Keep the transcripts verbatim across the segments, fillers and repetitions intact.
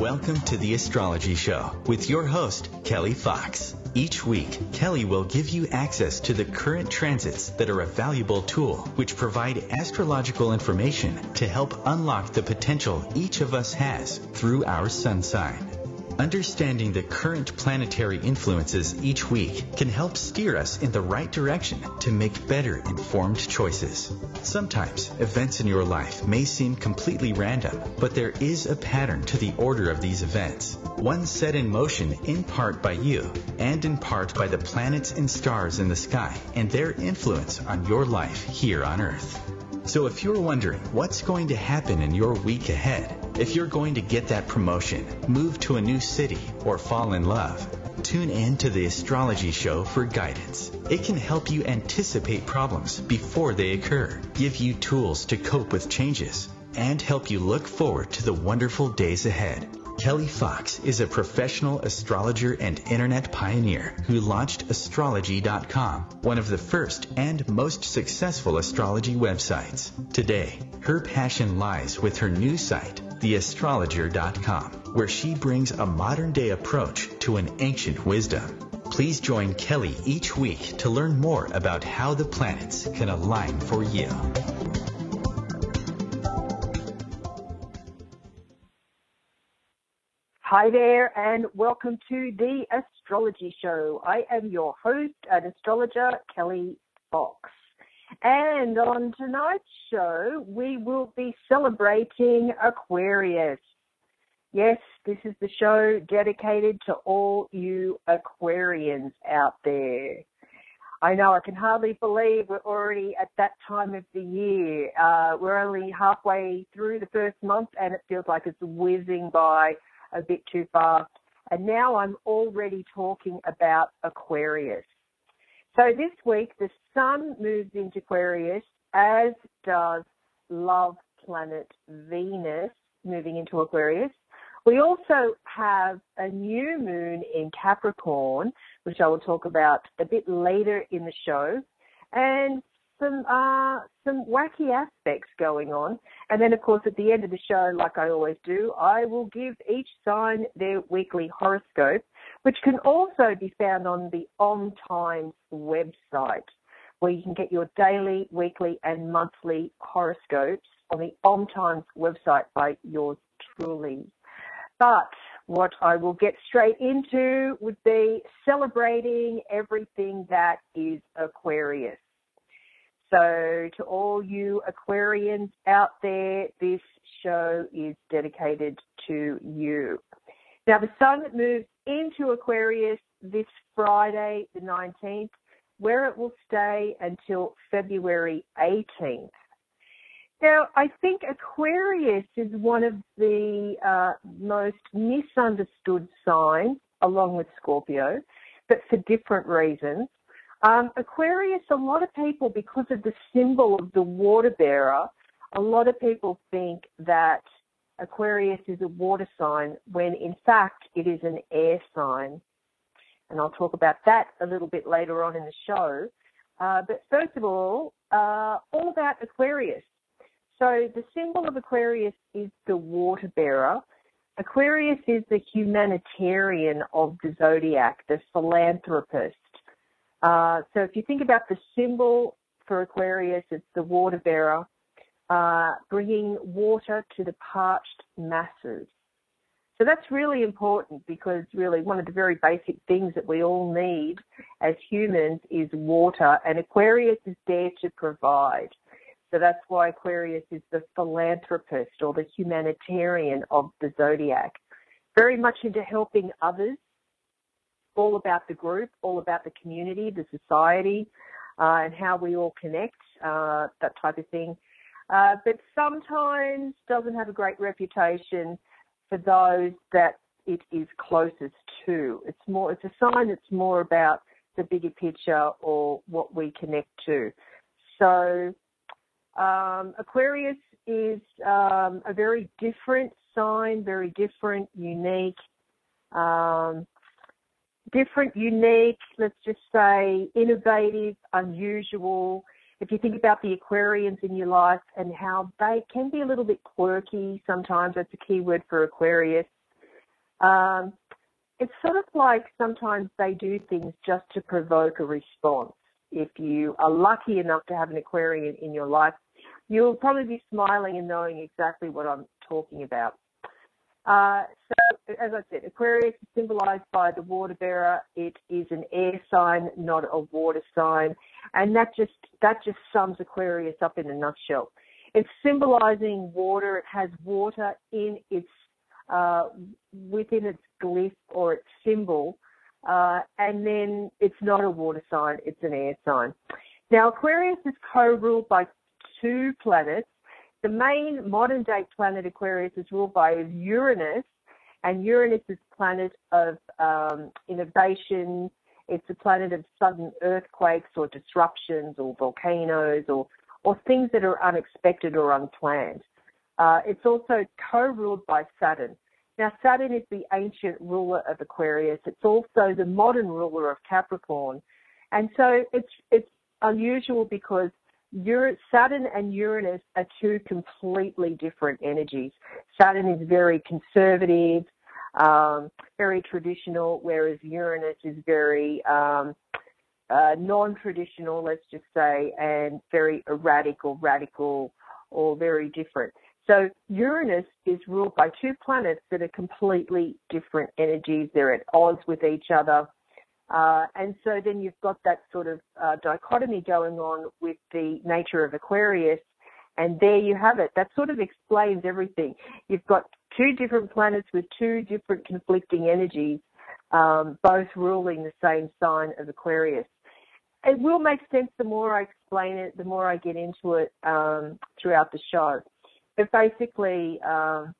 Welcome to The Astrology Show with your host, Kelly Fox. Each week, Kelly will give you access to the current transits that are a valuable tool which provide astrological information to help unlock the potential each of us has through our sun sign. Understanding the current planetary influences each week can help steer us in the right direction to make better informed choices. Sometimes events in your life may seem completely random, but there is a pattern to the order of these events, one set in motion in part by you and in part by the planets and stars in the sky and their influence on your life here on Earth. So if you're wondering what's going to happen in your week ahead, if you're going to get that promotion, move to a new city, or fall in love, tune in to the Astrology Show for guidance. It can help you anticipate problems before they occur, give you tools to cope with changes, and help you look forward to the wonderful days ahead. Kelly Fox is a professional astrologer and internet pioneer who launched astrology dot com, one of the first and most successful astrology websites. Today, her passion lies with her new site, the astrologer dot com, where she brings a modern-day approach to an ancient wisdom. Please join Kelly each week to learn more about how the planets can align for you. Hi there, and welcome to the Astrology Show. I am your host and astrologer, Kelly Fox. And on tonight's show, we will be celebrating Aquarius. Yes, this is the show dedicated to all you Aquarians out there. I know, I can hardly believe we're already at that time of the year. Uh, we're only halfway through the first month, and it feels like it's whizzing by a bit too fast. And now I'm already talking about Aquarius. So this week, the Sun moves into Aquarius, as does love planet Venus moving into Aquarius. We also have a new moon in Capricorn, which I will talk about a bit later in the show, and some uh, some wacky aspects going on. And then, of course, at the end of the show, like I always do, I will give each sign their weekly horoscope, which can also be found on the Om Times website, where you can get your daily, weekly, and monthly horoscopes on the Om Times website by yours truly. But what I will get straight into would be celebrating everything that is Aquarius. So to all you Aquarians out there, this show is dedicated to you. Now, the Sun moves into Aquarius this Friday, the nineteenth, where it will stay until February eighteenth. Now, I think Aquarius is one of the uh, most misunderstood signs, along with Scorpio, but for different reasons. Um, Aquarius, a lot of people, because of the symbol of the water bearer, a lot of people think that Aquarius is a water sign when in fact it is an air sign. And I'll talk about that a little bit later on in the show. Uh, but first of all, uh, all about Aquarius. So the symbol of Aquarius is the water bearer. Aquarius is the humanitarian of the zodiac, the philanthropist. Uh, so if you think about the symbol for Aquarius, it's the water bearer, uh, bringing water to the parched masses. So that's really important because really one of the very basic things that we all need as humans is water, and Aquarius is there to provide. So that's why Aquarius is the philanthropist or the humanitarian of the zodiac. Very much into helping others, all about the group, all about the community, the society, uh, and how we all connect, uh, that type of thing. Uh, but sometimes doesn't have a great reputation for those that it is closest to. It's more, it's a sign that's more about the bigger picture or what we connect to. So um, Aquarius is um, a very different sign, very different, unique, um, different, unique, let's just say innovative, unusual. If you think about the Aquarians in your life and how they can be a little bit quirky sometimes, that's a key word for Aquarius. Um, it's sort of like sometimes they do things just to provoke a response. If you are lucky enough to have an Aquarian in your life, you'll probably be smiling and knowing exactly what I'm talking about. Uh, so, as I said, Aquarius is symbolized by the water bearer. It is an air sign, not a water sign. And that just, that just sums Aquarius up in a nutshell. It's symbolizing water. It has water in its, uh, within its glyph or its symbol. Uh, and then it's not a water sign, it's an air sign. Now, Aquarius is co-ruled by two planets. The main modern-day planet Aquarius is ruled by is Uranus, and Uranus is a planet of um, innovation. It's a planet of sudden earthquakes or disruptions or volcanoes or, or things that are unexpected or unplanned. Uh, it's also co-ruled by Saturn. Now, Saturn is the ancient ruler of Aquarius. It's also the modern ruler of Capricorn. And so it's it's unusual because Saturn and Uranus are two completely different energies. Saturn is very conservative, um, very traditional, whereas Uranus is very um, uh, non-traditional, let's just say, and very erratic or radical or very different. So Uranus is ruled by two planets that are completely different energies. They're at odds with each other. Uh, and so then you've got that sort of uh, dichotomy going on with the nature of Aquarius. And there you have it. That sort of explains everything. You've got two different planets with two different conflicting energies, um, both ruling the same sign of Aquarius. It will make sense the more I explain it, the more I get into it um, throughout the show. But basically, um,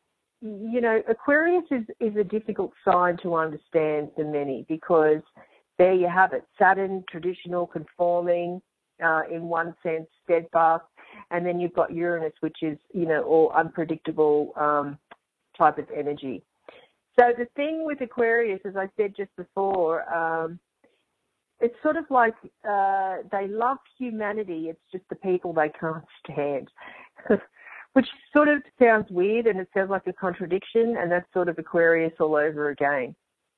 you know, Aquarius is, is a difficult sign to understand for many because there you have it. Saturn, traditional, conforming, uh, in one sense, steadfast. And then you've got Uranus, which is, you know, all unpredictable um, type of energy. So the thing with Aquarius, as I said just before, um, it's sort of like uh, they love humanity. It's just the people they can't stand. Which sort of sounds weird and it sounds like a contradiction, and that's sort of Aquarius all over again.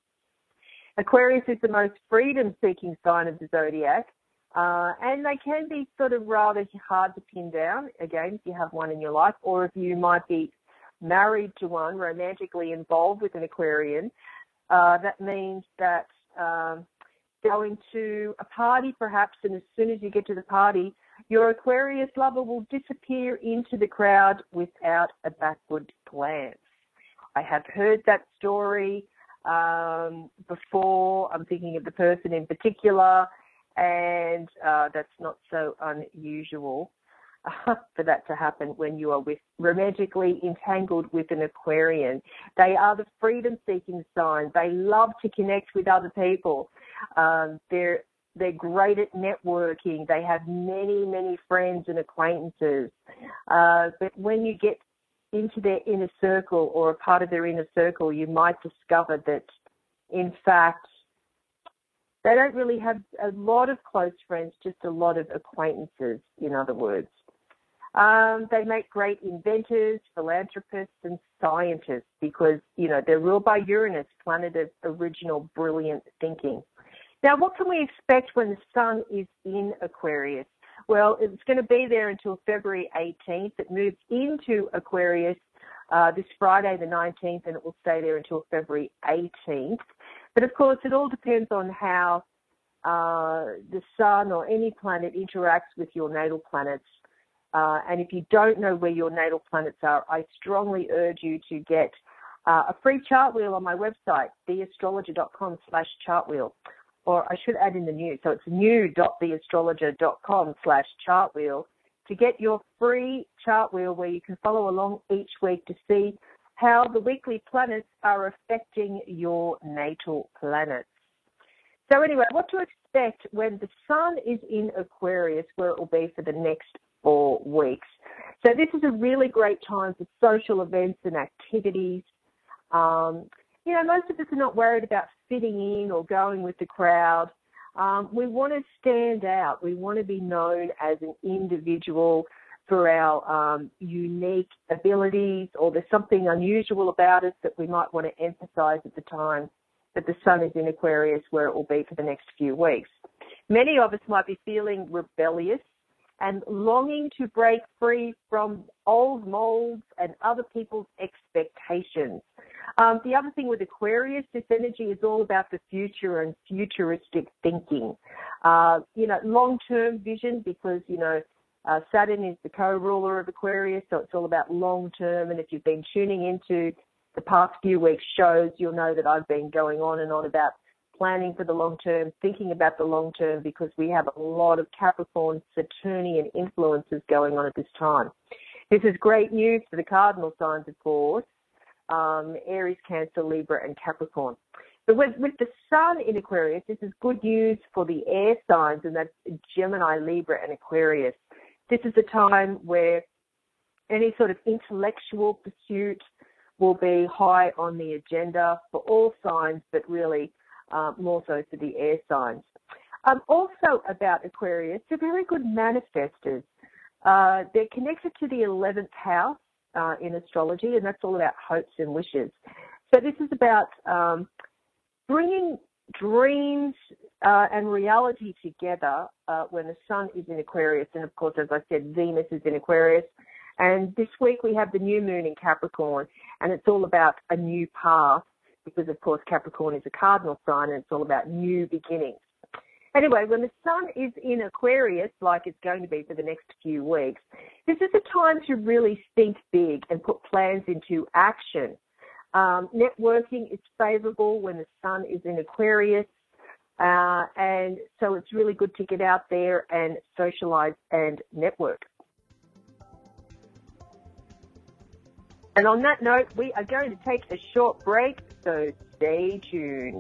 Aquarius is the most freedom-seeking sign of the zodiac, uh, and they can be sort of rather hard to pin down, again, if you have one in your life, or if you might be married to one, romantically involved with an Aquarian. Uh, that means that um, going to a party perhaps, and as soon as you get to the party, your Aquarius lover will disappear into the crowd without a backward glance. I have heard that story um, before. I'm thinking of the person in particular, and uh, that's not so unusual uh, for that to happen when you are with romantically entangled with an Aquarian. They are the freedom-seeking sign. They love to connect with other people. Um, they're They're great at networking. They have many, many friends and acquaintances. Uh, but when you get into their inner circle or a part of their inner circle, you might discover that, in fact, they don't really have a lot of close friends, just a lot of acquaintances, in other words. Um, they make great inventors, philanthropists, and scientists because, you know, they're ruled by Uranus, planet of original, brilliant thinking. Now, what can we expect when the sun is in Aquarius? Well, it's going to be there until February eighteenth. It moves into Aquarius uh, this Friday, the nineteenth, and it will stay there until February eighteenth. But, of course, it all depends on how uh, the sun or any planet interacts with your natal planets. Uh, and if you don't know where your natal planets are, I strongly urge you to get uh, a free chart wheel on my website, theastrologer.com slash chart wheel. Or I should add in the new. So it's new.theastrologer.com slash chart wheel to get your free chart wheel where you can follow along each week to see how the weekly planets are affecting your natal planets. So anyway, what to expect when the sun is in Aquarius, where it will be for the next four weeks. So this is a really great time for social events and activities. Um, you know, most of us are not worried about fitting in or going with the crowd. Um, we want to stand out. We want to be known as an individual. for our um, unique abilities, or there's something unusual about us that we might want to emphasize at the time that the sun is in Aquarius, where it will be for the next few weeks. Many of us might be feeling rebellious and longing to break free from old molds and other people's expectations. Um, the other thing with Aquarius, this energy is all about the future and futuristic thinking. Uh, you know, long-term vision, because, you know, uh, Saturn is the co-ruler of Aquarius, so it's all about long-term. And if you've been tuning into the past few weeks' shows, you'll know that I've been going on and on about planning for the long term, thinking about the long term, because we have a lot of Capricorn, Saturnian influences going on at this time. This is great news for the cardinal signs, of course, um, Aries, Cancer, Libra, and Capricorn. But with, with the sun in Aquarius, this is good news for the air signs, and that's Gemini, Libra, and Aquarius. This is a time where any sort of intellectual pursuit will be high on the agenda for all signs, but really Uh, more so for the air signs. Um, also about Aquarius, they're very good manifestors. Uh, they're connected to the eleventh house uh, in astrology, and that's all about hopes and wishes. So this is about um, bringing dreams uh, and reality together uh, when the sun is in Aquarius. And, of course, as I said, Venus is in Aquarius. And this week we have the new moon in Capricorn, and it's all about a new path, because, of course, Capricorn is a cardinal sign, and it's all about new beginnings. Anyway, when the sun is in Aquarius, like it's going to be for the next few weeks, this is a time to really think big and put plans into action. Um, networking is favorable when the sun is in Aquarius, uh, and so it's really good to get out there and socialize and network. And on that note, we are going to take a short break, so stay tuned.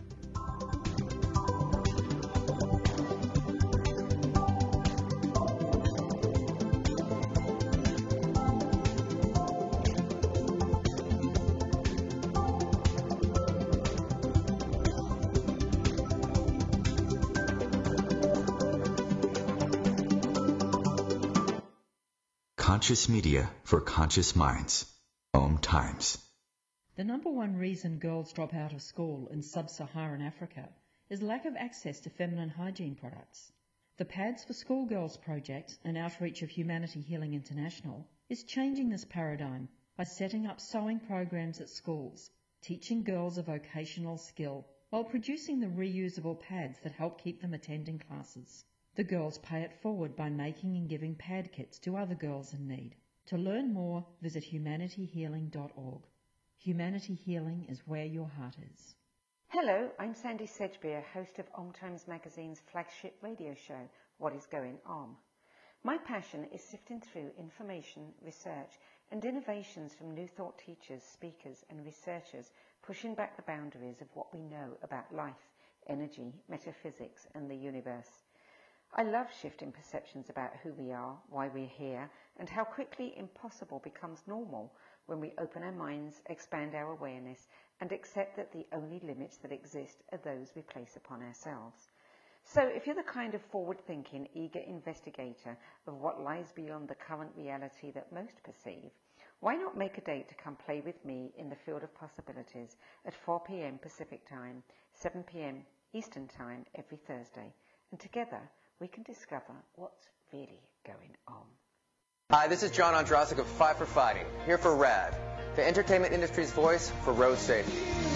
Conscious media for conscious minds. Om Times. The number one reason girls drop out of school in sub-Saharan Africa is lack of access to feminine hygiene products. The Pads for Schoolgirls project, an outreach of Humanity Healing International, is changing this paradigm by setting up sewing programs at schools, teaching girls a vocational skill while producing the reusable pads that help keep them attending classes. The girls pay it forward by making and giving pad kits to other girls in need. To learn more, visit humanity healing dot org. Humanity Healing is where your heart is. Hello, I'm Sandy Sedgbeer, host of Om Times Magazine's flagship radio show, What is Going On. My passion is sifting through information, research and innovations from New Thought teachers, speakers and researchers, pushing back the boundaries of what we know about life, energy, metaphysics and the universe. I love shifting perceptions about who we are, why we're here, and how quickly impossible becomes normal when we open our minds, expand our awareness, and accept that the only limits that exist are those we place upon ourselves. So if you're the kind of forward-thinking, eager investigator of what lies beyond the current reality that most perceive, why not make a date to come play with me in the field of possibilities at four p.m. Pacific Time, seven p.m. Eastern Time every Thursday, and together we can discover what's really going on. Hi, this is John Ondrasik of Five for Fighting, here for RAD, the entertainment industry's voice for road safety.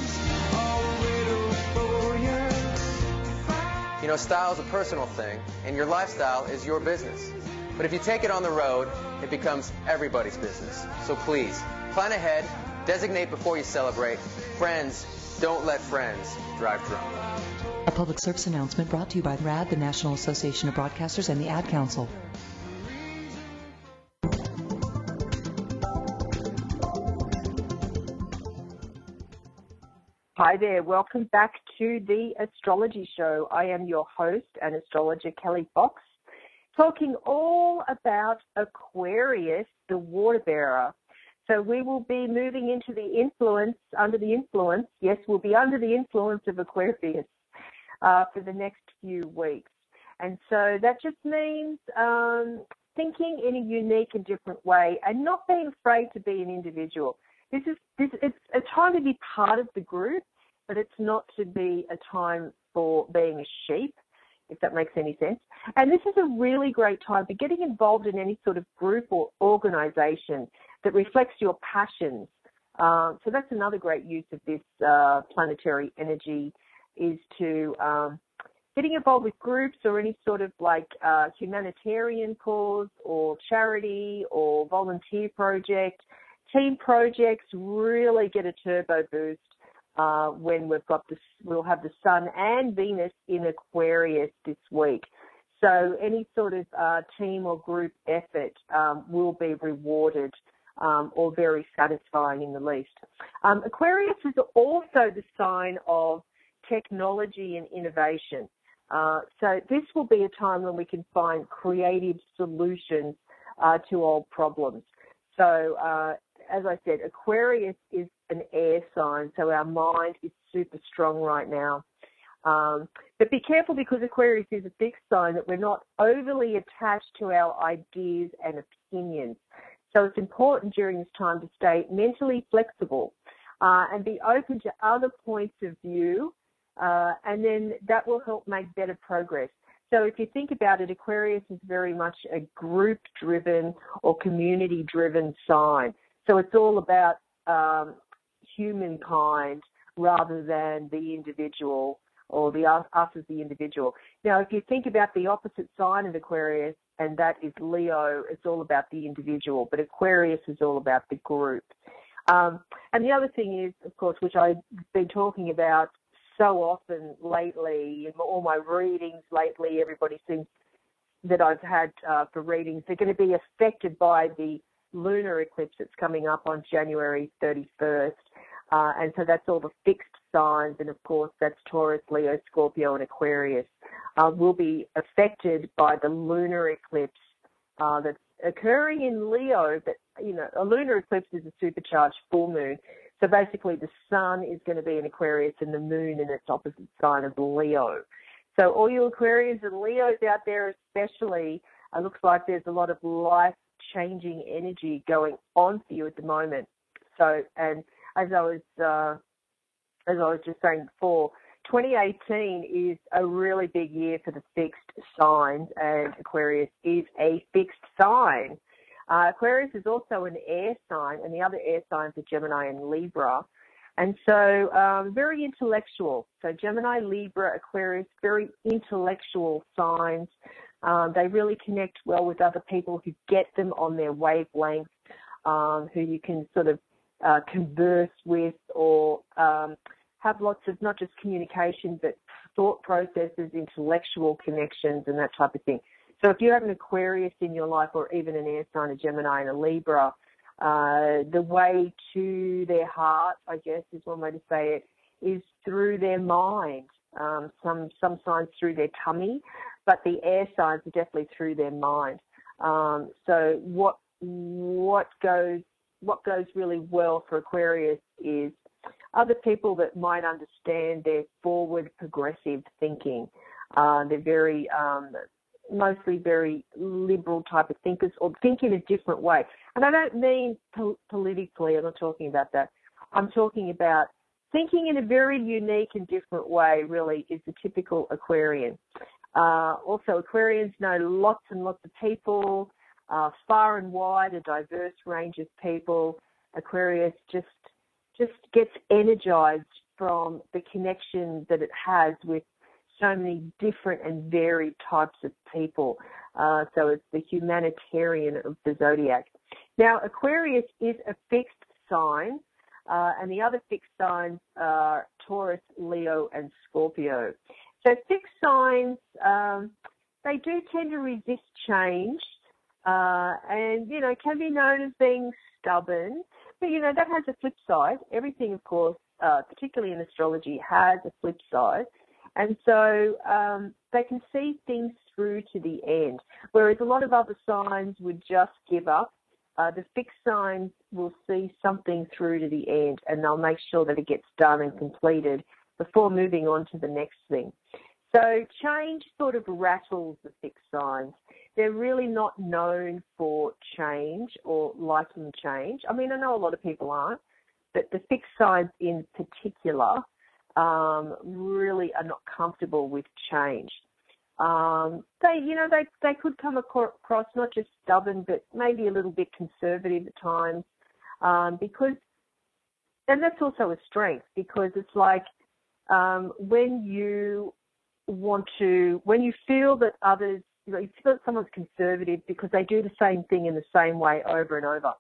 You know, style is a personal thing, and your lifestyle is your business. But if you take it on the road, it becomes everybody's business. So please, plan ahead, designate before you celebrate. Friends, don't let friends drive drunk. A public service announcement brought to you by RAD, the National Association of Broadcasters, and the Ad Council. Hi there, welcome back to the Astrology Show. I am your host and astrologer Kelly Fox, talking all about Aquarius, the water bearer. So we will be moving into the influence, under the influence, yes, we'll be under the influence of Aquarius uh, for the next few weeks. And so that just means um, thinking in a unique and different way and not being afraid to be an individual. This is this it's a time to be part of the group, but it's not to be a time for being a sheep, if that makes any sense. And this is a really great time for getting involved in any sort of group or organisation that reflects your passions. Uh, so that's another great use of this uh, planetary energy, is to um, getting involved with groups or any sort of like uh, humanitarian cause or charity or volunteer project. Team projects really get a turbo boost uh, when we've got this. We'll have the Sun and Venus in Aquarius this week. So any sort of uh, team or group effort um, will be rewarded um, or very satisfying in the least. Um, Aquarius is also the sign of technology and innovation. Uh, so this will be a time when we can find creative solutions uh, to old problems. So uh, as I said, Aquarius is an air sign, so our mind is super strong right now. Um, but be careful, because Aquarius is a fixed sign, that we're not overly attached to our ideas and opinions. So it's important during this time to stay mentally flexible uh, and be open to other points of view, uh, and then that will help make better progress. So if you think about it, Aquarius is very much a group-driven or community-driven sign. So it's all about um, humankind rather than the individual or the us, us as the individual. Now, if you think about the opposite sign of Aquarius, and that is Leo, it's all about the individual, but Aquarius is all about the group. Um, and the other thing is, of course, which I've been talking about so often lately, in all my readings lately, everybody seems that I've had uh, for readings, they're going to be affected by the lunar eclipse that's coming up on January thirty-first. Uh, and so that's all the fixed signs, and of course that's Taurus, Leo, Scorpio, and Aquarius, uh, will be affected by the lunar eclipse uh, that's occurring in Leo. But, you know, a lunar eclipse is a supercharged full moon. So basically the sun is going to be in Aquarius and the moon in its opposite sign of Leo. So all you Aquarians and Leos out there especially, it looks like there's a lot of life-changing energy going on for you at the moment. So, and as I was, uh, as I was just saying before, twenty eighteen is a really big year for the fixed signs, and Aquarius is a fixed sign. Uh, Aquarius is also an air sign, and the other air signs are Gemini and Libra. And so um, very intellectual. So Gemini, Libra, Aquarius, very intellectual signs. Um, they really connect well with other people who get them on their wavelength, um, who you can sort of uh, converse with or um, have lots of not just communication but thought processes, intellectual connections and that type of thing. So if you have an Aquarius in your life, or even an air sign, a Gemini and a Libra, uh, the way to their heart, I guess is one way to say it, is through their mind. Um, some some signs through their tummy, but the air signs are definitely through their mind. Um, so what what goes what goes really well for Aquarius is other people that might understand their forward progressive thinking. Uh, they're very um, mostly very liberal type of thinkers, or think in a different way. And I don't mean po- politically, I'm not talking about that. I'm talking about thinking in a very unique and different way, really, is the typical Aquarian. Uh, also, Aquarians know lots and lots of people, uh, far and wide, a diverse range of people. Aquarius just just gets energized from the connection that it has with so many different and varied types of people. Uh, so it's the humanitarian of the zodiac. Now, Aquarius is a fixed sign, uh, and the other fixed signs are Taurus, Leo, and Scorpio. So fixed signs, um, they do tend to resist change, uh, and, you know, can be known as being stubborn. But, you know, that has a flip side. Everything, of course, uh, particularly in astrology, has a flip side. And so um, they can see things through to the end, whereas a lot of other signs would just give up. Uh, the fixed signs will see something through to the end, and they'll make sure that it gets done and completed before moving on to the next thing. So change sort of rattles the fixed signs. they're really not known for change or liking change. I mean, I know a lot of people aren't, but the fixed signs in particular um, really are not comfortable with change. Um, they, you know, they they could come across not just stubborn, but maybe a little bit conservative at times, um, because, and that's also a strength, because it's like um, when you want to, when you feel that others, you know, you feel that someone's conservative because they do the same thing in the same way over and over.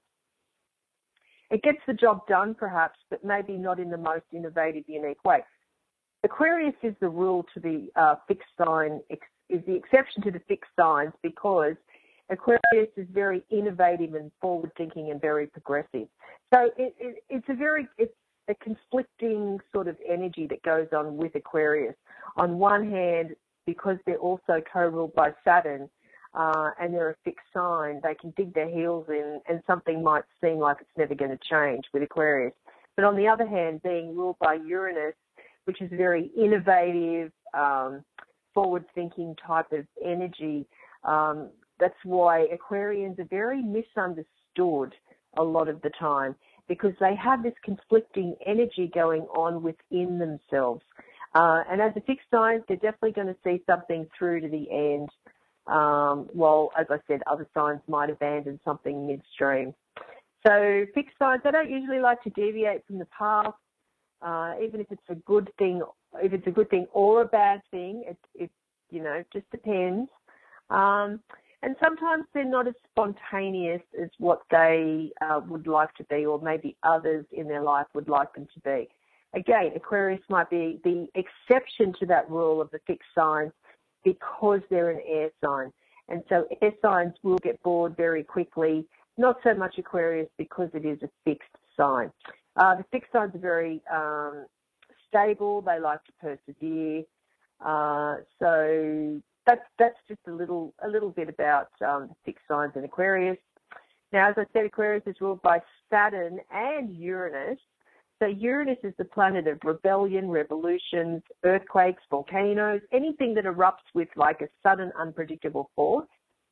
It gets the job done, perhaps, but maybe not in the most innovative, unique way. Aquarius is the rule to the uh, fixed sign, is the exception to the fixed signs, because Aquarius is very innovative and forward-thinking and very progressive. So it, it, it's a very, it's a conflicting sort of energy that goes on with Aquarius. On one hand, because they're also co-ruled by Saturn, uh, and they're a fixed sign, they can dig their heels in, and something might seem like it's never going to change with Aquarius. But on the other hand, being ruled by Uranus, which is a very innovative, um, forward-thinking type of energy. Um, that's why Aquarians are very misunderstood a lot of the time, because they have this conflicting energy going on within themselves. Uh, and as a fixed sign, they're definitely going to see something through to the end, um, while, as I said, other signs might abandon something midstream. So fixed signs, they don't usually like to deviate from the path. Uh, even if it's a good thing, if it's a good thing or a bad thing, it, it you know, just depends. Um, and sometimes they're not as spontaneous as what they uh, would like to be, or maybe others in their life would like them to be. Again, Aquarius might be the exception to that rule of the fixed signs because they're an air sign. And so air signs will get bored very quickly, not so much Aquarius because it is a fixed sign. Uh, the fixed signs are very um, stable. They like to persevere. Uh, so that's that's just a little a little bit about um, the fixed signs in Aquarius. Now, as I said, Aquarius is ruled by Saturn and Uranus. So Uranus is the planet of rebellion, revolutions, earthquakes, volcanoes, anything that erupts with like a sudden, unpredictable force,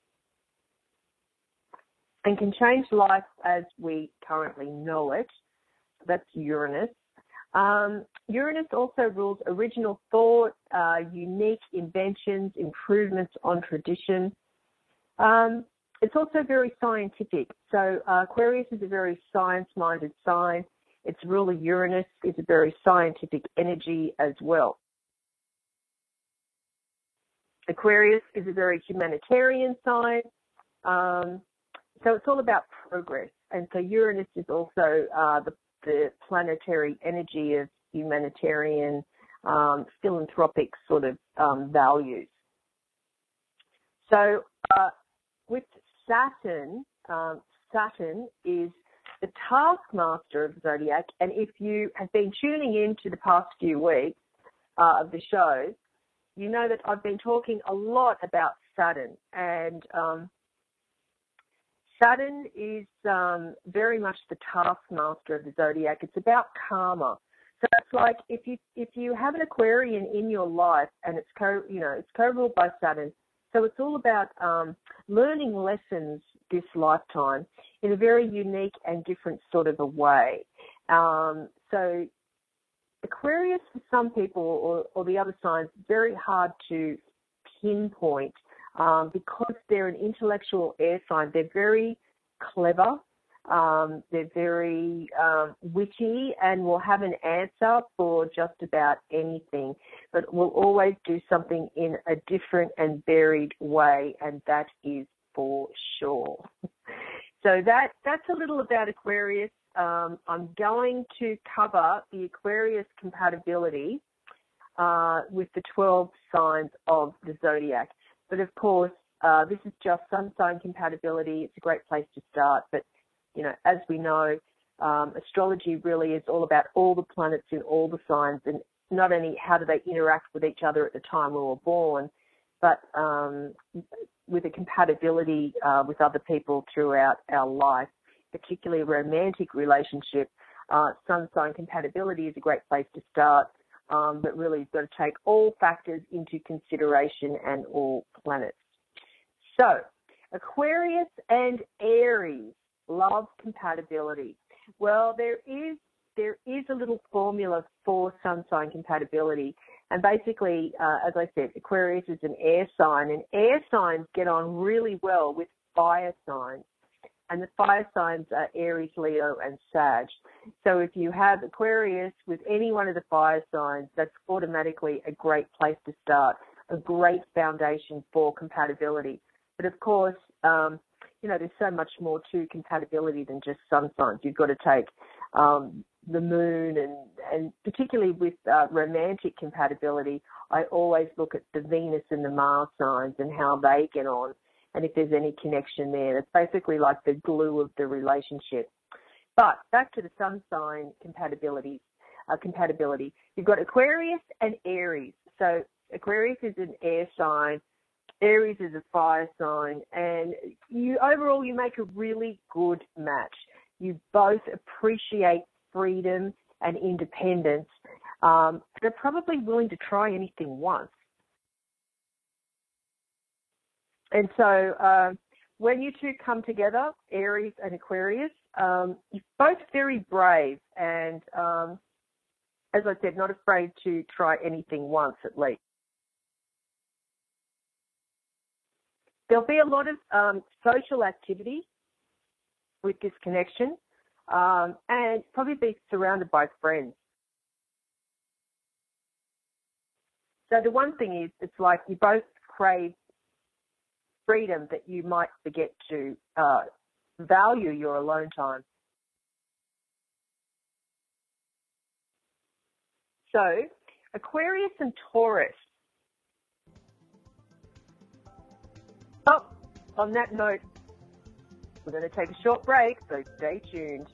and can change life as we currently know it. That's Uranus. Um, Uranus also rules original thought, uh, unique inventions, improvements on tradition. Um, it's also very scientific. So uh, Aquarius is a very science-minded sign. Its ruler Uranus is a very scientific energy as well. Aquarius is a very humanitarian sign. Um, so it's all about progress. And so Uranus is also uh, the the planetary energy of humanitarian, um, philanthropic sort of um, values. So uh, with Saturn, um, Saturn is the taskmaster of the zodiac, and if you have been tuning in to the past few weeks uh, of the shows, you know that I've been talking a lot about Saturn, and um, Saturn is um, very much the taskmaster of the zodiac. It's about karma. So it's like if you if you have an Aquarian in your life, and it's co you know it's co-ruled by Saturn, so it's all about um, learning lessons this lifetime in a very unique and different sort of a way. Um, so Aquarius for some people, or, or the other signs, very hard to pinpoint. Um, because they're an intellectual air sign, they're very clever, um, they're very um, witty, and will have an answer for just about anything, but will always do something in a different and varied way, and that is for sure. So that that's a little about Aquarius. Um, I'm going to cover the Aquarius compatibility uh, with the twelve signs of the zodiac. But of course, uh, this is just sun sign compatibility. It's a great place to start. But, you know, as we know, um, astrology really is all about all the planets in all the signs, and not only how do they interact with each other at the time we were born, but um, with a compatibility uh, with other people throughout our life, particularly a romantic relationship. Uh, sun sign compatibility is a great place to start. Um, but really you've got to take all factors into consideration and all planets. So So, Aquarius and Aries, love compatibility. Well, there is there is a little formula for sun sign compatibility. And basically, uh, as I said, Aquarius is an air sign, and air signs get on really well with fire signs. And the fire signs are Aries, Leo, and Sag. So if you have Aquarius with any one of the fire signs, that's automatically a great place to start, a great foundation for compatibility. But of course, um, you know, there's so much more to compatibility than just sun signs. You've got to take um, the moon, and, and particularly with uh, romantic compatibility, I always look at the Venus and the Mars signs and how they get on, and if there's any connection there. It's basically like the glue of the relationship. But back to the sun sign compatibility. Uh, compatibility. You've got Aquarius and Aries. So Aquarius is an air sign, Aries is a fire sign, and you overall you make a really good match. You both appreciate freedom and independence. Um, they're probably willing to try anything once. And so uh, when you two come together, Aries and Aquarius, um, you're both very brave and, um, as I said, not afraid to try anything once at least. There'll be a lot of um, social activity with this connection, um, and probably be surrounded by friends. So the one thing is, it's like you both crave freedom that you might forget to uh, value your alone time. So, Aquarius and Taurus. Oh, on that note, we're going to take a short break, so stay tuned.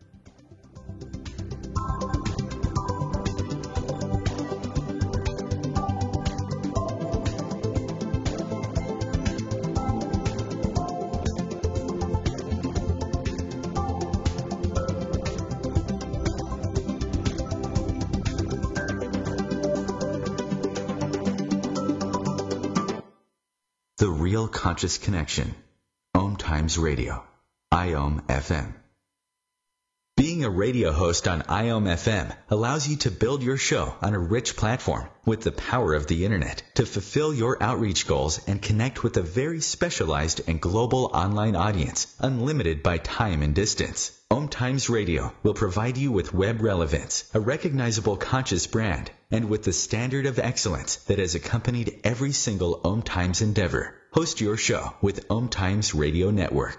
The Real Conscious Connection. Om Times Radio. I O M F M. Being a radio host on I O M F M allows you to build your show on a rich platform with the power of the internet to fulfill your outreach goals and connect with a very specialized and global online audience, unlimited by time and distance. Om Times Radio will provide you with web relevance, a recognizable conscious brand, and with the standard of excellence that has accompanied every single Om Times endeavor. Host your show with Om Times Radio Network.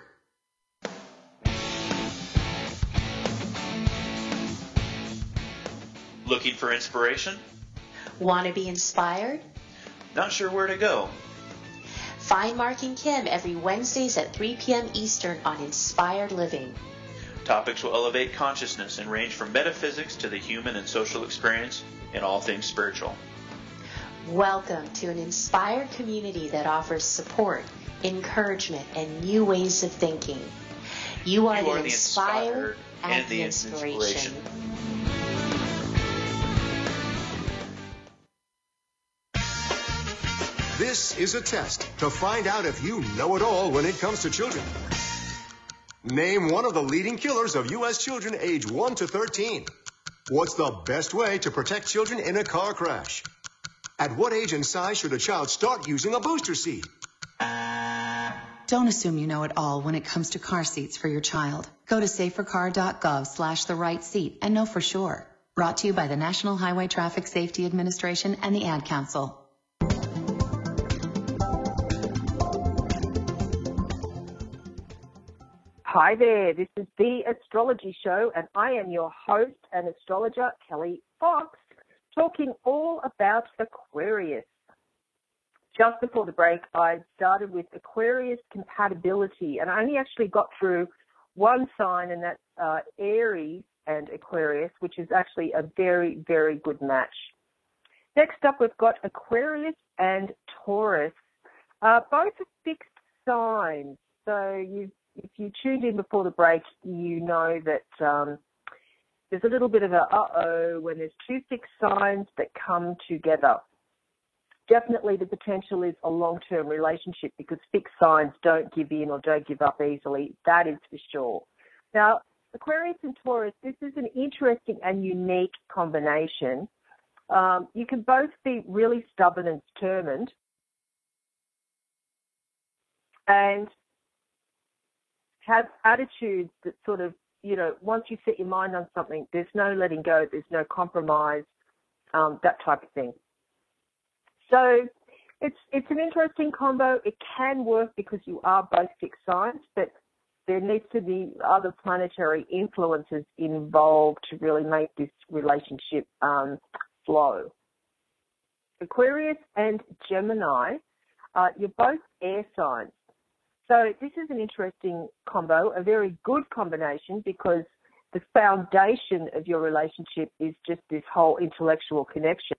Looking for inspiration? Want to be inspired? Not sure where to go? Find Mark and Kim every Wednesdays at three p.m. Eastern on Inspired Living. Topics will elevate consciousness and range from metaphysics to the human and social experience and all things spiritual. Welcome to an inspired community that offers support, encouragement, and new ways of thinking. You are, you the, are the inspired, inspired and, and the the inspiration. inspiration. This is a test to find out if you know it all when it comes to children. Name one of the leading killers of U S children age one to thirteen. What's the best way to protect children in a car crash? At what age and size should a child start using a booster seat? Don't assume you know it all when it comes to car seats for your child. Go to safercar.gov slash the right seat and know for sure. Brought to you by the National Highway Traffic Safety Administration and the Ad Council. Hi there, this is The Astrology Show, and I am your host and astrologer, Kelly Fox, talking all about Aquarius. Just before the break, I started with Aquarius compatibility, and I only actually got through one sign, and that's uh, Aries and Aquarius, which is actually a very, very good match. Next up, we've got Aquarius and Taurus. Uh, both are fixed signs, so you've if you tuned in before the break, you know that um, there's a little bit of a uh-oh when there's two fixed signs that come together. definitely the potential is a long-term relationship because fixed signs don't give in or don't give up easily. That is for sure. Now, Aquarius and Taurus, this is an interesting and unique combination. Um, you can both be really stubborn and determined, and have attitudes that sort of, you know, once you set your mind on something, there's no letting go, there's no compromise, um, that type of thing. So it's it's an interesting combo. It can work because you are both fixed signs, but there needs to be other planetary influences involved to really make this relationship um, flow. Aquarius and Gemini, uh, you're both air signs. So this is an interesting combo, a very good combination because the foundation of your relationship is just this whole intellectual connection.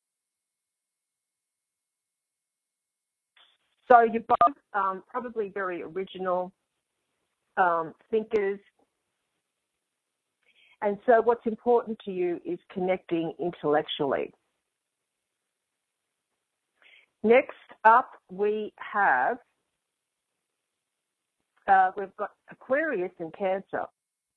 So you're both um, probably very original um, thinkers. And so what's important to you is connecting intellectually. Next up, we have, uh, we've got Aquarius and Cancer.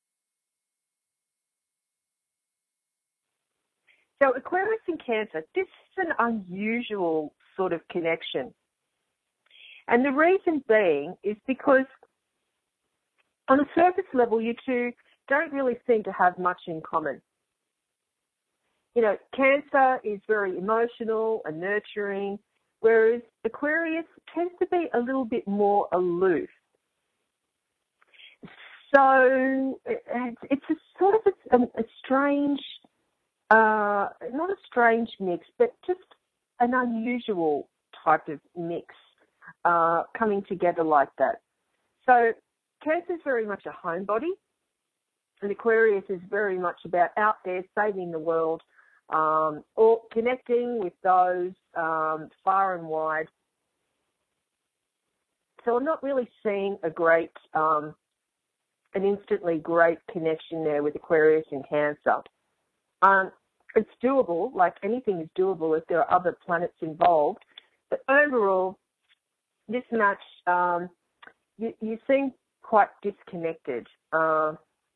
So Aquarius and Cancer, this is an unusual sort of connection. And the reason being is because on a surface level, you two don't really seem to have much in common. You know, Cancer is very emotional and nurturing, whereas Aquarius tends to be a little bit more aloof. So it's, it's a sort of a, a strange, uh, not a strange mix, but just an unusual type of mix uh, coming together like that. So Cancer is very much a homebody, and Aquarius is very much about out there saving the world, um, or connecting with those um, far and wide. So I'm not really seeing a great, um, an instantly great connection there with Aquarius and Cancer. Um, it's doable, like anything is doable if there are other planets involved, but overall, this match, um, you, you seem quite disconnected. Uh,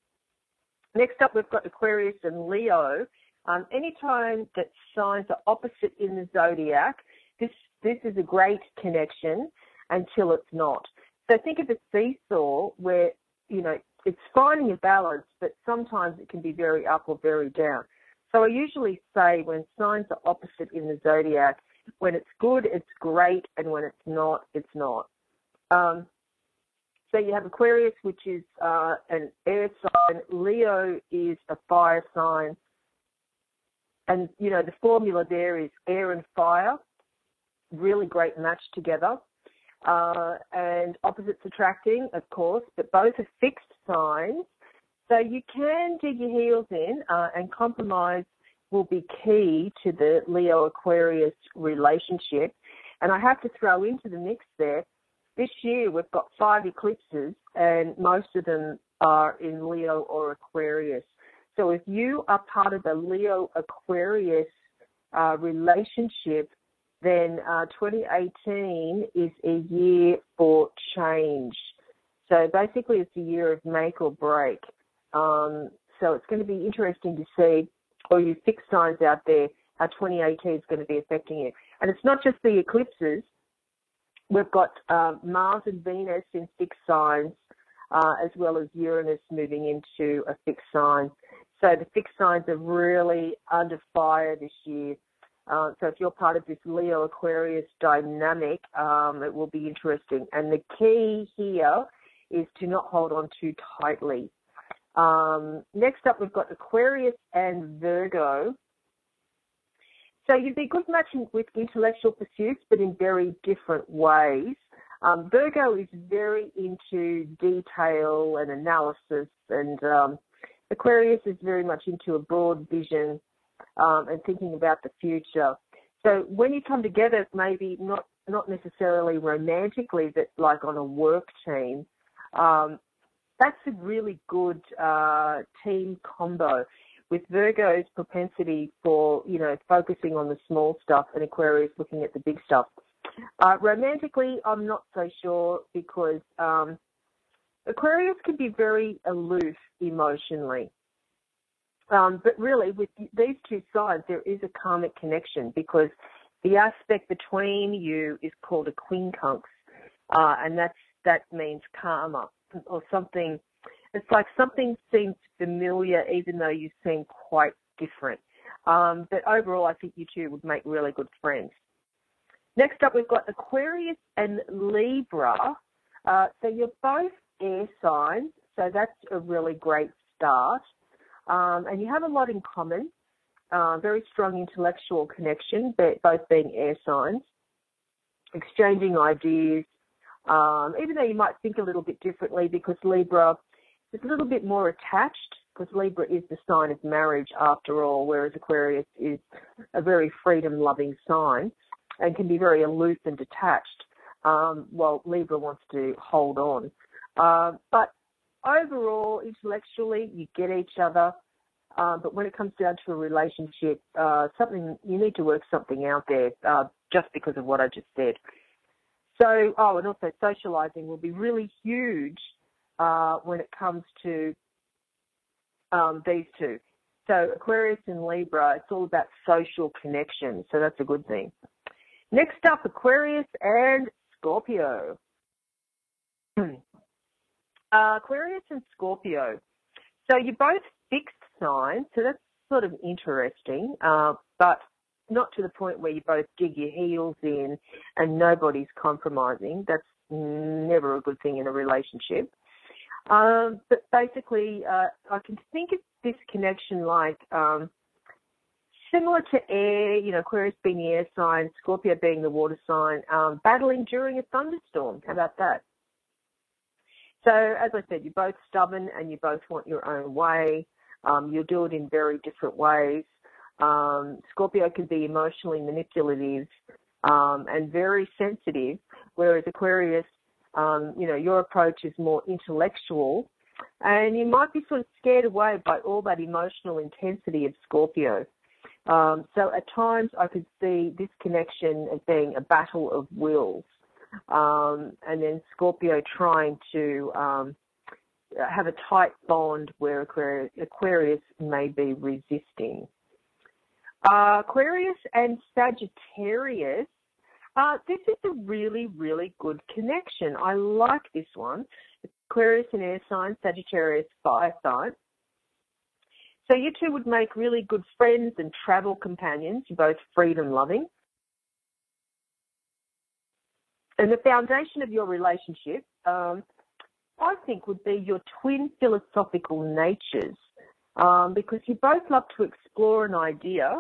next up, we've got Aquarius and Leo. Um, anytime that signs are opposite in the zodiac, this this is a great connection until it's not. So think of a seesaw where, you know, it's finding a balance, but sometimes it can be very up or very down. So I usually say when signs are opposite in the zodiac, when it's good, it's great, and when it's not, it's not. Um, so you have Aquarius, which is uh, an air sign. Leo is a fire sign. And, you know, the formula there is air and fire. Really great match together. Uh, and opposites attracting, of course, but both are fixed signs. So you can dig your heels in, uh, and compromise will be key to the Leo-Aquarius relationship. And I have to throw into the mix there, this year we've got five eclipses, and most of them are in Leo or Aquarius. So if you are part of the Leo-Aquarius uh, relationship, then uh, twenty eighteen is a year for change. So basically it's a year of make or break. Um, so it's going to be interesting to see, or you fixed signs out there, how twenty eighteen is going to be affecting you. And it's not just the eclipses. We've got uh, Mars and Venus in fixed signs, uh, as well as Uranus moving into a fixed sign. So the fixed signs are really under fire this year. Uh, so if you're part of this Leo-Aquarius dynamic, um, it will be interesting. And the key here is to not hold on too tightly. Um, next up, we've got Aquarius and Virgo. So you'd be good matching with intellectual pursuits, but in very different ways. Um, Virgo is very into detail and analysis, and um, Aquarius is very much into a broad vision um, and thinking about the future. So when you come together, maybe not, not necessarily romantically, but like on a work team, um, that's a really good uh, team combo. with Virgo's propensity for, you know, focusing on the small stuff and Aquarius looking at the big stuff. Uh, romantically, I'm not so sure because um, Aquarius can be very aloof emotionally. Um, but really, with these two sides, there is a karmic connection because the aspect between you is called a quincunx, uh, and that's, that means karma or something. It's like something seems familiar even though you seem quite different. Um, but overall, I think you two would make really good friends. Next up, we've got Aquarius and Libra. Uh, so you're both air signs, so that's a really great start. Um, and you have a lot in common, uh, very strong intellectual connection, both being air signs, exchanging ideas, um, even though you might think a little bit differently because Libra is a little bit more attached because Libra is the sign of marriage after all, whereas Aquarius is a very freedom-loving sign and can be very aloof and detached, um, while Libra wants to hold on. Uh, but overall, intellectually, you get each other, uh, but when it comes down to a relationship, uh, something you need to work something out there uh, just because of what I just said. So, oh, and also socializing will be really huge uh, when it comes to um, these two. So Aquarius and Libra, it's all about social connection, so that's a good thing. Next up, Aquarius and Scorpio. uh, Aquarius and Scorpio. So you're both fixed signs, so that's sort of interesting, uh, but not to the point where you both dig your heels in and nobody's compromising. That's never a good thing in a relationship. Um, but basically, uh, I can think of this connection like um, similar to air, you know, Aquarius being the air sign, Scorpio being the water sign, um, battling during a thunderstorm. How about that? So, as I said, you're both stubborn and you both want your own way. Um, you'll do it in very different ways. Um, Scorpio can be emotionally manipulative um, and very sensitive, whereas Aquarius, um, you know, your approach is more intellectual, and you might be sort of scared away by all that emotional intensity of Scorpio. Um, so at times I could see this connection as being a battle of wills, um, and then Scorpio trying to um, have a tight bond where Aquarius, Aquarius may be resisting. Uh, Aquarius and Sagittarius, uh, this is a really, really good connection. I like this one. Aquarius and air sign, Sagittarius fire sign. So you two would make really good friends and travel companions. You're both freedom-loving. And the foundation of your relationship, um, I think, would be your twin philosophical natures, um, because you both love to explore an idea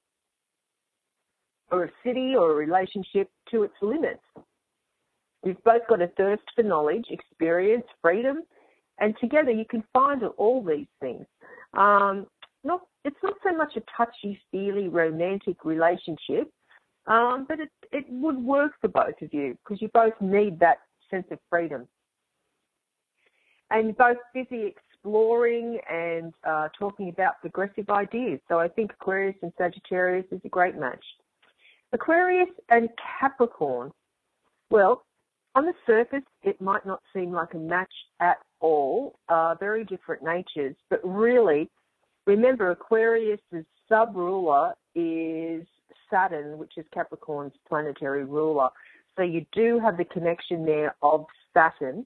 or a city or a relationship to its limits. You've both got a thirst for knowledge, experience, freedom, and together you can find all these things. Um, not, it's not so much a touchy-feely romantic relationship, um, but it, it would work for both of you because you both need that sense of freedom. And you're both busy exploring and uh, talking about progressive ideas. So I think Aquarius and Sagittarius is a great match. Aquarius and Capricorn. Well, on the surface, it might not seem like a match at all, uh, very different natures, but really, remember Aquarius' sub-ruler is Saturn, which is Capricorn's planetary ruler. So you do have the connection there of Saturn,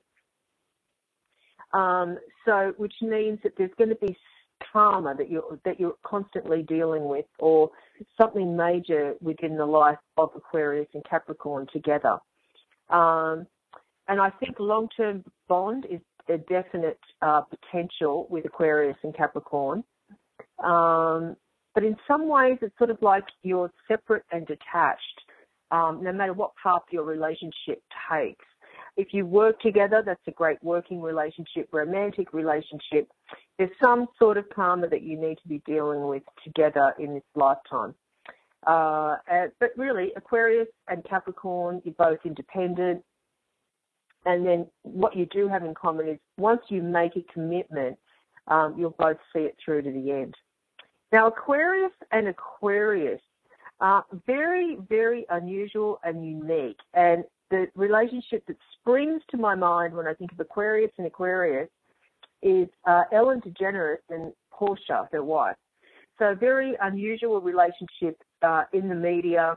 um, so which means that there's going to be karma that you're, that you're constantly dealing with, or something major within the life of Aquarius and Capricorn together. Um, and I think long-term bond is a definite uh, potential with Aquarius and Capricorn. Um, but in some ways, it's sort of like you're separate and detached, um, no matter what path your relationship takes. If you work together, that's a great working relationship, romantic relationship. There's some sort of karma that you need to be dealing with together in this lifetime. Uh, but really, Aquarius and Capricorn, you're both independent. And then what you do have in common is once you make a commitment, um, you'll both see it through to the end. Now, Aquarius and Aquarius are very, very unusual and unique. And the relationship that springs to my mind when I think of Aquarius and Aquarius is uh, Ellen DeGeneres and Portia, their wife. So a very unusual relationship uh, in the media.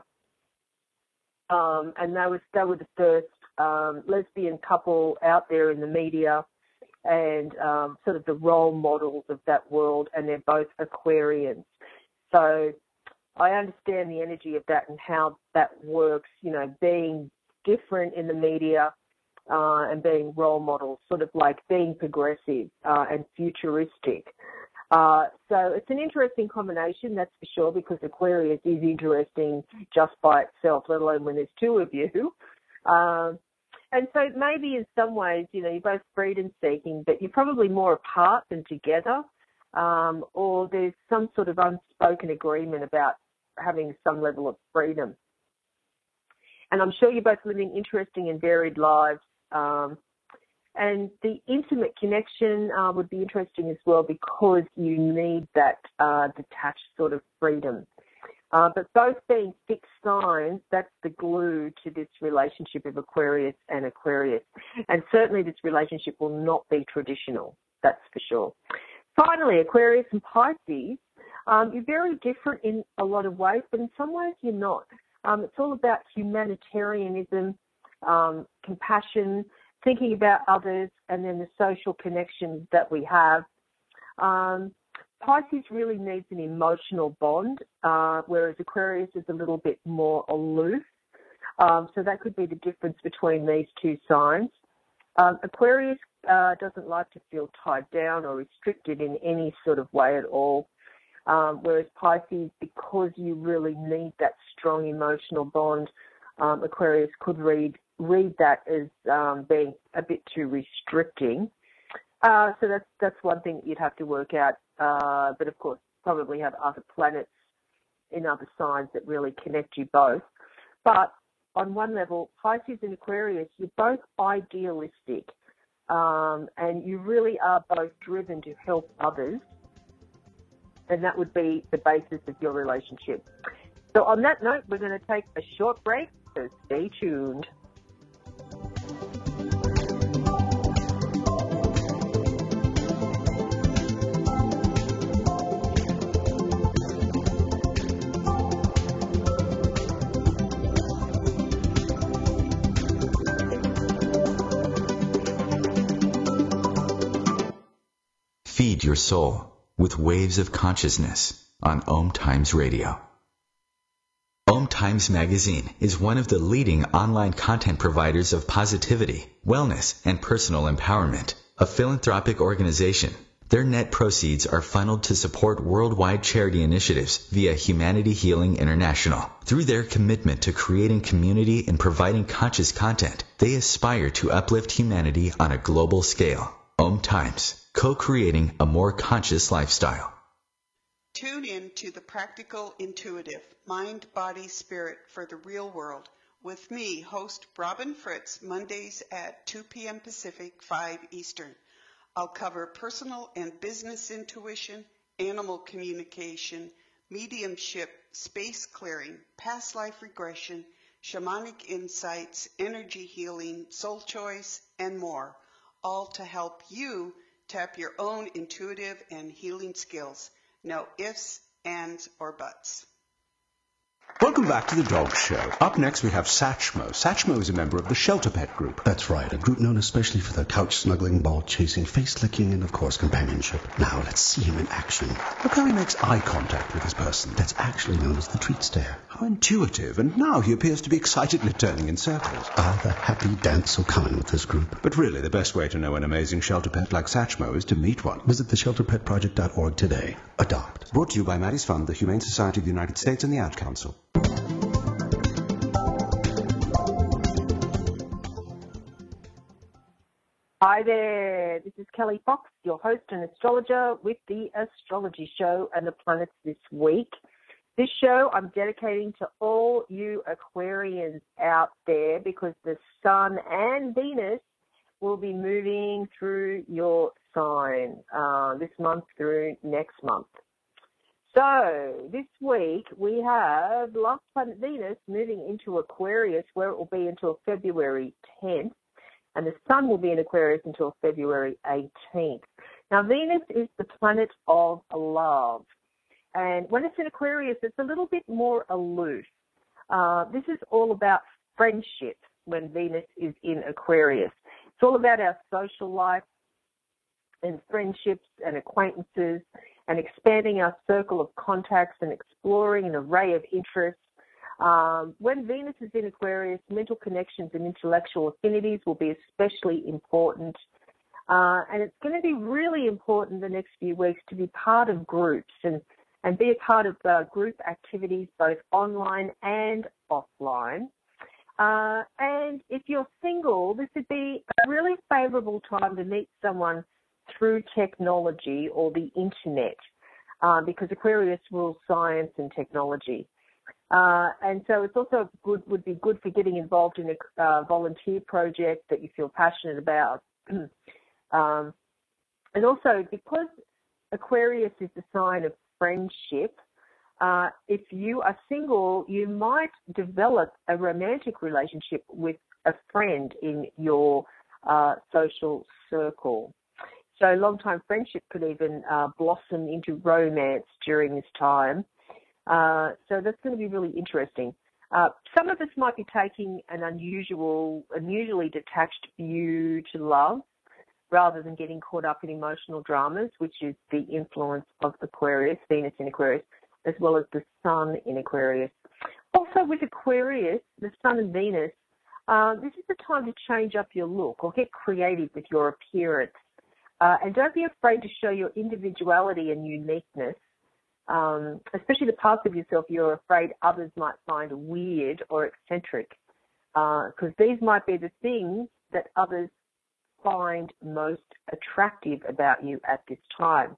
Um, and they were, they were the first um, lesbian couple out there in the media and um, sort of the role models of that world, and they're both Aquarians. So I understand the energy of that and how that works, you know, being different in the media uh, and being role models, sort of like being progressive uh, and futuristic. Uh, so it's an interesting combination, that's for sure, because Aquarius is interesting just by itself, let alone when there's two of you. Um, and so maybe in some ways, you know, you're both freedom-seeking, but you're probably more apart than together, um, or there's some sort of unspoken agreement about having some level of freedom. And I'm sure you're both living interesting and varied lives. Um, and the intimate connection uh, would be interesting as well because you need that uh, detached sort of freedom. Uh, but both being fixed signs, that's the glue to this relationship of Aquarius and Aquarius. And certainly this relationship will not be traditional, that's for sure. Finally, Aquarius and Pisces, um, you're very different in a lot of ways, but in some ways you're not. Um, it's all about humanitarianism, um, compassion, thinking about others, and then the social connections that we have. Um, Pisces really needs an emotional bond, uh, whereas Aquarius is a little bit more aloof. Um, so that could be the difference between these two signs. Um, Aquarius uh, doesn't like to feel tied down or restricted in any sort of way at all. Um, whereas Pisces, because you really need that strong emotional bond, um, Aquarius could read read that as um, being a bit too restricting. Uh, so that's that's one thing you'd have to work out. Uh, but of course, probably have other planets in other signs that really connect you both. But on one level, Pisces and Aquarius, you're both idealistic, um, and you really are both driven to help others. And that would be the basis of your relationship. So on that note, we're going to take a short break, so stay tuned. Feed your soul with Waves of Consciousness on Om Times Radio. Om Times Magazine is one of the leading online content providers of positivity, wellness, and personal empowerment. A philanthropic organization, their net proceeds are funneled to support worldwide charity initiatives via Humanity Healing International. Through their commitment to creating community and providing conscious content, they aspire to uplift humanity on a global scale. Om Times, co-creating a more conscious lifestyle. Tune in to The Practical Intuitive, Mind, Body, Spirit for the Real World with me, host Robin Fritz, Mondays at two p.m. Pacific, five Eastern. I'll cover personal and business intuition, animal communication, mediumship, space clearing, past life regression, shamanic insights, energy healing, soul choice, and more, all to help you tap your own intuitive and healing skills. No ifs, ands, or buts. Welcome back to The Dog Show. Up next we have Satchmo. Satchmo is a member of the Shelter Pet Group. That's right, a group known especially for their couch-snuggling, ball-chasing, face-licking, and, of course, companionship. Now let's see him in action. Look how he makes eye contact with his person. That's actually known as the treat stare. How intuitive, and now he appears to be excitedly turning in circles. Ah, the happy dance so common with this group. But really, the best way to know an amazing shelter pet like Satchmo is to meet one. Visit the shelter pet project dot org today. Adopt. Brought to you by Maddie's Fund, the Humane Society of the United States, and the Ad Council. Hi there, this is Kelly Fox, your host and astrologer with the Astrology Show and the planets this week. This show I'm dedicating to all you Aquarians out there because the Sun and Venus will be moving through your sign uh, this month through next month. So this week we have last planet Venus moving into Aquarius, where it will be until February tenth, and the Sun will be in Aquarius until February eighteenth. Now Venus is the planet of love, and when it's in Aquarius, it's a little bit more aloof. Uh, this is all about friendship when Venus is in Aquarius. It's all about our social life and friendships and acquaintances, and expanding our circle of contacts and exploring an array of interests. Um, when Venus is in Aquarius, mental connections and intellectual affinities will be especially important. Uh, and it's going to be really important the next few weeks to be part of groups and, and be a part of uh, group activities, both online and offline. Uh, and if you're single, this would be a really favourable time to meet someone through technology or the internet, uh, because Aquarius rules science and technology. Uh, and so it's also good, would be good for getting involved in a uh, volunteer project that you feel passionate about. um, and also because Aquarius is the sign of friendship, uh, if you are single, you might develop a romantic relationship with a friend in your uh, social circle. So long-time friendship could even uh, blossom into romance during this time. Uh, so that's going to be really interesting. Uh, some of us might be taking an unusual, unusually detached view to love rather than getting caught up in emotional dramas, which is the influence of Aquarius, Venus in Aquarius, as well as the Sun in Aquarius. Also with Aquarius, the Sun and Venus, uh, this is the time to change up your look or get creative with your appearance. Uh, and don't be afraid to show your individuality and uniqueness, um, especially the parts of yourself you're afraid others might find weird or eccentric, because uh, these might be the things that others find most attractive about you at this time.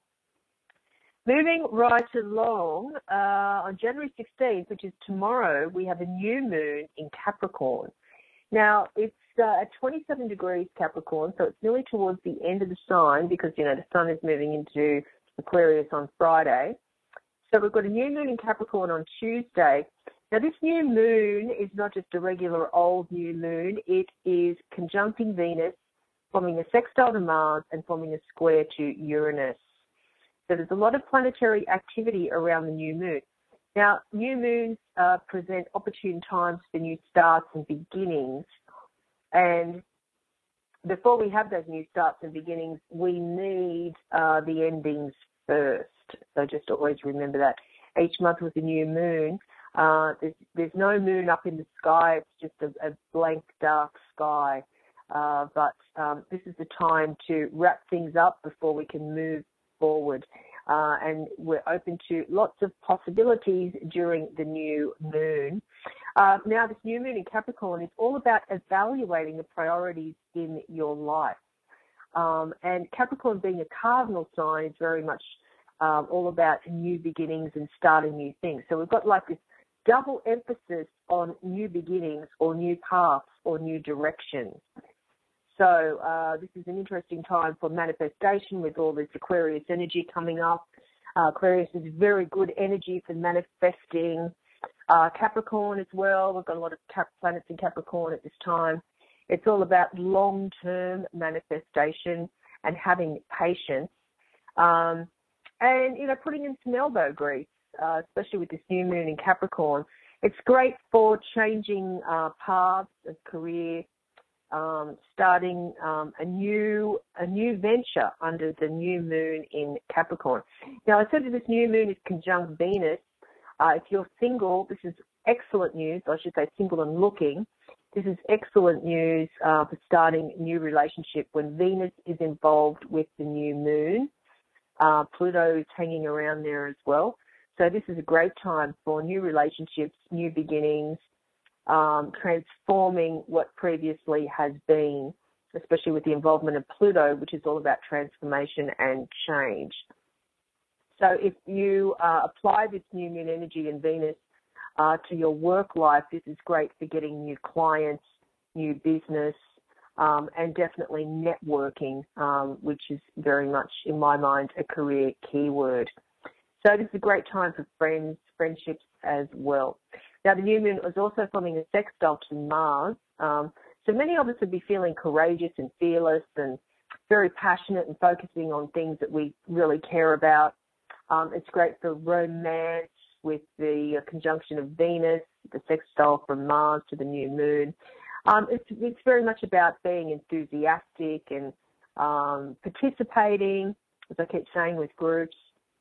Moving right along, uh, on January sixteenth, which is tomorrow, we have a new moon in Capricorn. Now, it's uh, at twenty-seven degrees Capricorn, so it's nearly towards the end of the sign because, you know, the Sun is moving into Aquarius on Friday. So we've got a new moon in Capricorn on Tuesday. Now, this new moon is not just a regular old new moon. It is conjuncting Venus, forming a sextile to Mars and forming a square to Uranus. So there's a lot of planetary activity around the new moon. Now, new moons uh, present opportune times for new starts and beginnings. And before we have those new starts and beginnings, we need uh, the endings first. So just always remember that. Each month with a new moon, uh, there's, there's no moon up in the sky. It's just a, a blank, dark sky. Uh, but um, this is the time to wrap things up before we can move forward. Uh, and we're open to lots of possibilities during the new moon. Uh, now, this new moon in Capricorn is all about evaluating the priorities in your life. Um, and Capricorn being a cardinal sign is very much um, all about new beginnings and starting new things. So we've got like this double emphasis on new beginnings or new paths or new directions. So uh, this is an interesting time for manifestation with all this Aquarius energy coming up. Uh, Aquarius is very good energy for manifesting. Uh, Capricorn as well. We've got a lot of cap- planets in Capricorn at this time. It's all about long-term manifestation and having patience. Um, and, you know, putting in some elbow grease, uh, especially with this new moon in Capricorn. It's great for changing uh, paths of career, Um, starting um, a new a new venture under the new moon in Capricorn. Now, I said that this new moon is conjunct Venus. Uh, if you're single, this is excellent news. I should say single and looking. This is excellent news uh, for starting a new relationship when Venus is involved with the new moon. Uh, Pluto is hanging around there as well. So this is a great time for new relationships, new beginnings, Um, transforming what previously has been, especially with the involvement of Pluto, which is all about transformation and change. So if you uh, apply this new moon energy in Venus uh, to your work life, this is great for getting new clients, new business, um, and definitely networking, um, which is very much, in my mind, a career keyword. So this is a great time for friends, friendships as well. Now, the new moon is also forming a sextile to Mars. Um, so many of us would be feeling courageous and fearless and very passionate and focusing on things that we really care about. Um, it's great for romance with the uh, conjunction of Venus, the sextile from Mars to the new moon. Um, it's, it's very much about being enthusiastic and um, participating, as I keep saying, with groups.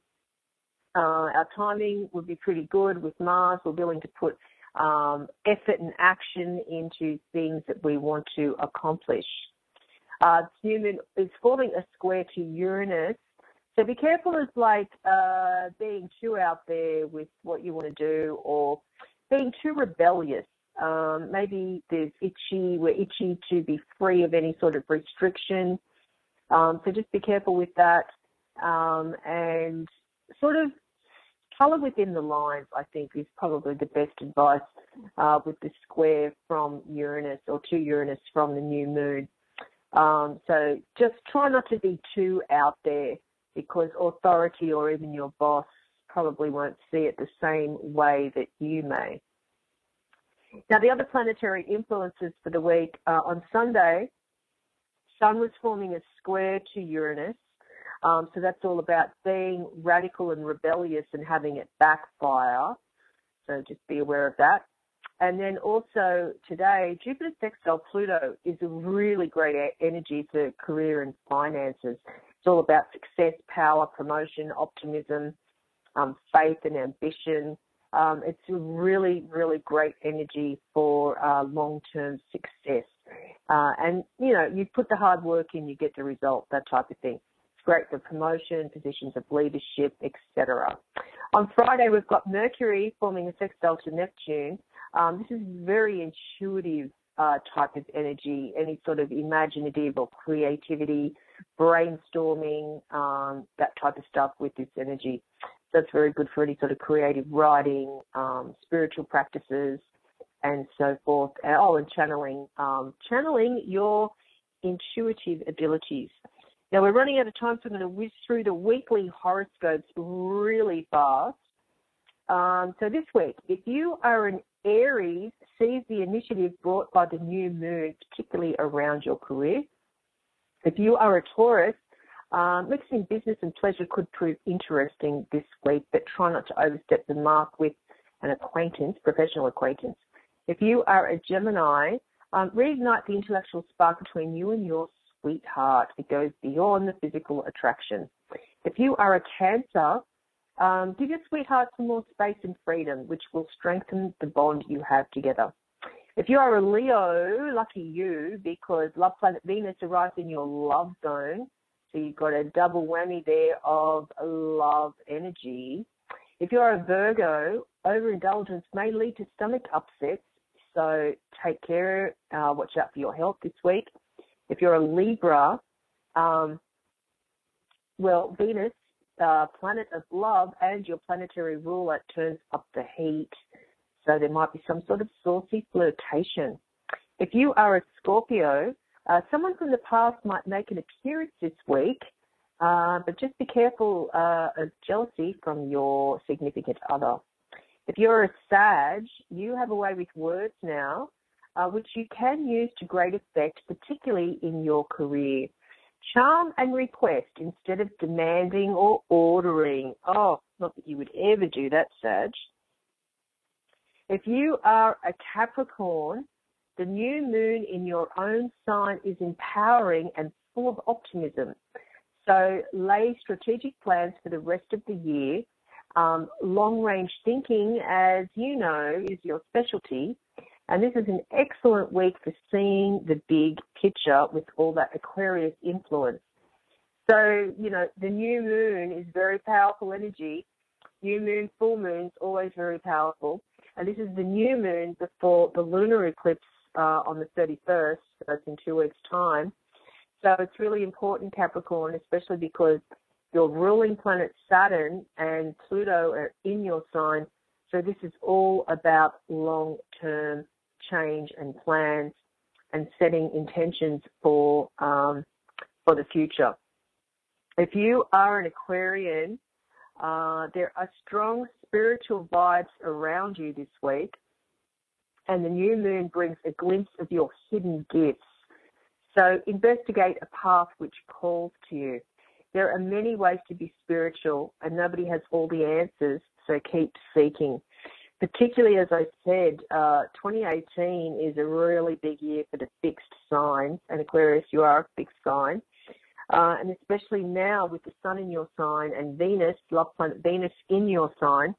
Uh, our timing would be pretty good with Mars. We're willing to put um, effort and action into things that we want to accomplish. Uh, the new moon is forming a square to Uranus. So be careful of like uh, being too out there with what you want to do or being too rebellious. Um, maybe there's itchy, we're itchy to be free of any sort of restriction. Um, so just be careful with that. Um, and sort of colour within the lines, I think, is probably the best advice uh, with the square from Uranus or to Uranus from the new moon. Um, so just try not to be too out there because authority or even your boss probably won't see it the same way that you may. Now, the other planetary influences for the week, uh, on Sunday, Sun was forming a square to Uranus. Um, so that's all about being radical and rebellious and having it backfire. So just be aware of that. And then also today, Jupiter sextile Pluto is a really great energy for career and finances. It's all about success, power, promotion, optimism, um, faith and ambition. Um, it's a really, really great energy for uh, long-term success. Uh, and, you know, you put the hard work in, you get the result, that type of thing. It's great for promotion, positions of leadership, et cetera. On Friday, we've got Mercury forming a sextile to Neptune. Um, this is very intuitive uh, type of energy, any sort of imaginative or creativity, brainstorming, um, that type of stuff with this energy. So it's very good for any sort of creative writing, um, spiritual practices, and so forth. Oh, and channeling, um, channeling your intuitive abilities. Now, we're running out of time, so I'm going to whiz through the weekly horoscopes really fast. Um, so this week, if you are an Aries, seize the initiative brought by the new moon, particularly around your career. If you are a Taurus, um, mixing business and pleasure could prove interesting this week, but try not to overstep the mark with an acquaintance, professional acquaintance. If you are a Gemini, um, reignite the intellectual spark between you and your sweetheart. It goes beyond the physical attraction. If you are a Cancer, um, give your sweetheart some more space and freedom, which will strengthen the bond you have together. If you are a Leo, lucky you, because love planet Venus arrives in your love zone, so you've got a double whammy there of love energy. If you're a Virgo, overindulgence may lead to stomach upsets, so take care, uh, watch out for your health this week. If you're a Libra, um, well, Venus, uh, planet of love, and your planetary ruler turns up the heat. So there might be some sort of saucy flirtation. If you are a Scorpio, uh, someone from the past might make an appearance this week, uh, but just be careful uh, of jealousy from your significant other. If you're a Sag, you have a way with words now, uh, which you can use to great effect, particularly in your career. Charm and request instead of demanding or ordering. Oh, not that you would ever do that, Sag. If you are a Capricorn, the new moon in your own sign is empowering and full of optimism. So lay strategic plans for the rest of the year. Um, long-range thinking, as you know, is your specialty. And this is an excellent week for seeing the big picture with all that Aquarius influence. So, you know, the new moon is very powerful energy. New moon, full moon's always very powerful. And this is the new moon before the lunar eclipse uh, on the thirty-first. So that's in two weeks' time. So it's really important, Capricorn, especially because your ruling planet Saturn and Pluto are in your sign. So this is all about long-term change and plans and setting intentions for um, for the future. If you are an Aquarian, Uh, there are strong spiritual vibes around you this week, and the new moon brings a glimpse of your hidden gifts. So investigate a path which calls to you. There are many ways to be spiritual, and nobody has all the answers, so keep seeking. Particularly, as I said, uh, twenty eighteen is a really big year for the fixed signs, and Aquarius, you are a fixed sign. Uh, and especially now with the sun in your sign and Venus, love planet Venus in your sign,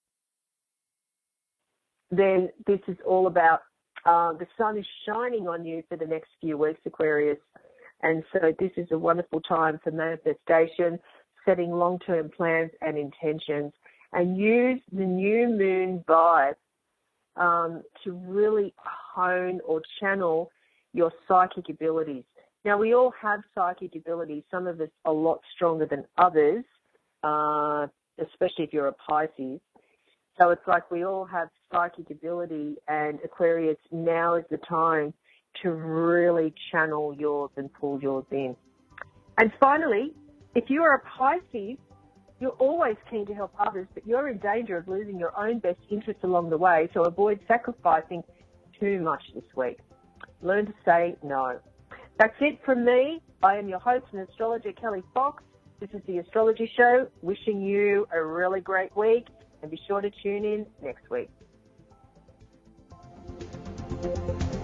then this is all about uh, the sun is shining on you for the next few weeks, Aquarius. And so this is a wonderful time for manifestation, setting long-term plans and intentions, and use the new moon vibe um, to really hone or channel your psychic abilities. Now, we all have psychic abilities. Some of us a lot stronger than others, uh, especially if you're a Pisces. So it's like we all have psychic ability, and Aquarius, now is the time to really channel yours and pull yours in. And finally, if you are a Pisces, you're always keen to help others, but you're in danger of losing your own best interests along the way, so avoid sacrificing too much this week. Learn to say no. That's it from me. I am your host and astrologer, Kelly Fox. This is the Astrology Show. Wishing you a really great week, and be sure to tune in next week.